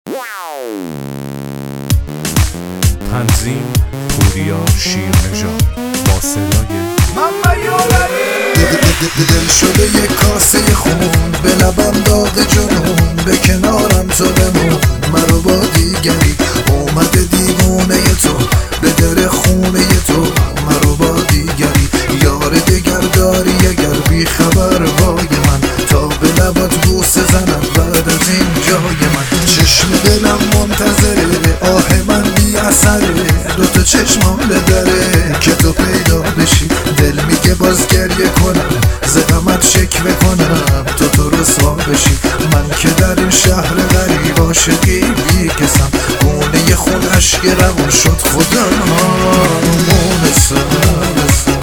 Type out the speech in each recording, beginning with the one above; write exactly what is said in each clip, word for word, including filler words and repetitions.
تنظیم پوریا شیرنژاد با صدای محمد یارمی. دل شده یک کاسه خون، به لبم داغ جنون، به کنارم تو بمون. مرو با دیگری اومده دیوونه تو، به در خونه تو. مرو با دیگری یار دگر داری، اگر بی خبر وای من تا به لبات بوسه زنم بعد از این جای من. چشم دلم منتظره، آه من بی اثره، دوتا چشمام دره که تو پیدا بشی. دل میگه باز گریه کنم، زدمت شکوه کنم تو تو رسوا بشی. من که در این شهر غریب عاشقی بی کسم، گونه خون عشق روون شد خدا مونسم.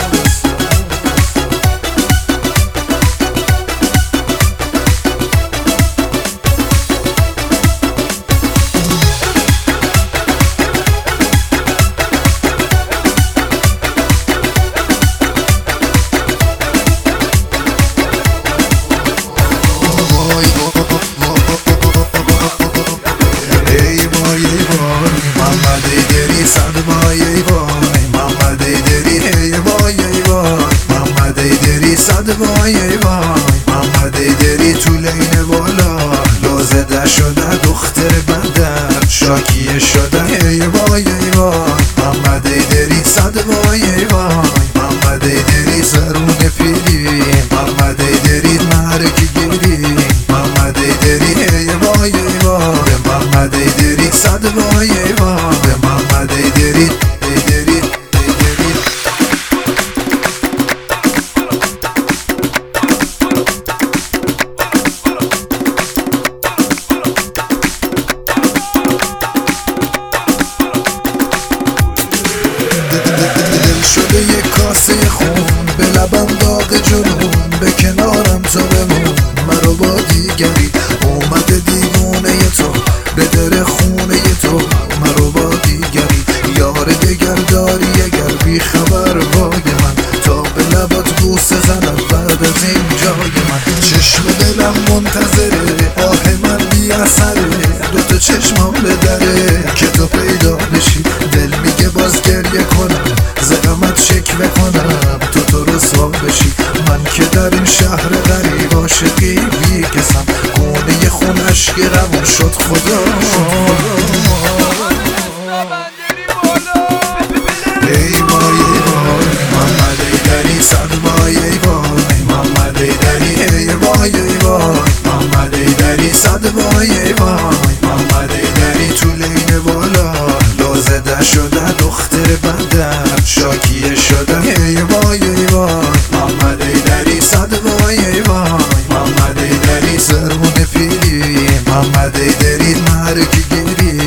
وای وای محمد ایدری تو لین بالا، لازده شده دختر بندر شاکیه شده. ای وای ای وای محمد ایدری صد وای وای محمد ایدری زرون پیری، محمد ایدری مرکی گیری، محمد ایدری. ای وای ای وای محمد ایدری صد وای وای محمد ایدری ایدری. دل شده یک کاسه خون، به لبم داغ جنون، به کنارم تو بمون. مرو با دیگری اومده دیوونه تو، به در خونه تو. مرو با دیگری یار دگر داری، اگر بی خبر وای من تا به لبات بوسه زنم بعد از این جای من. چشم دلم منتظره، آه من بی اثره، دوتا چشمام دره که تو پیدا بشی. دل میگه باز گریه کنم، زدمت شکوه کنم تو تو رسوا بشی. من که در این شهر غریب عاشقی بی کسم، گونه خون عشق روون شد خدا. ای وای ای وای محمد ایدری صد وای وای محمد ایدری. ای وای ای وای محمد ایدری صد وای وای محمد ایدری تو لین بالا، لازده شده دختر بندر شاکیه شده. ای وای ای وای محمد ایدری صد وای وای محمد ایدری زرمون پیری، محمد ایدری مرکی گیری،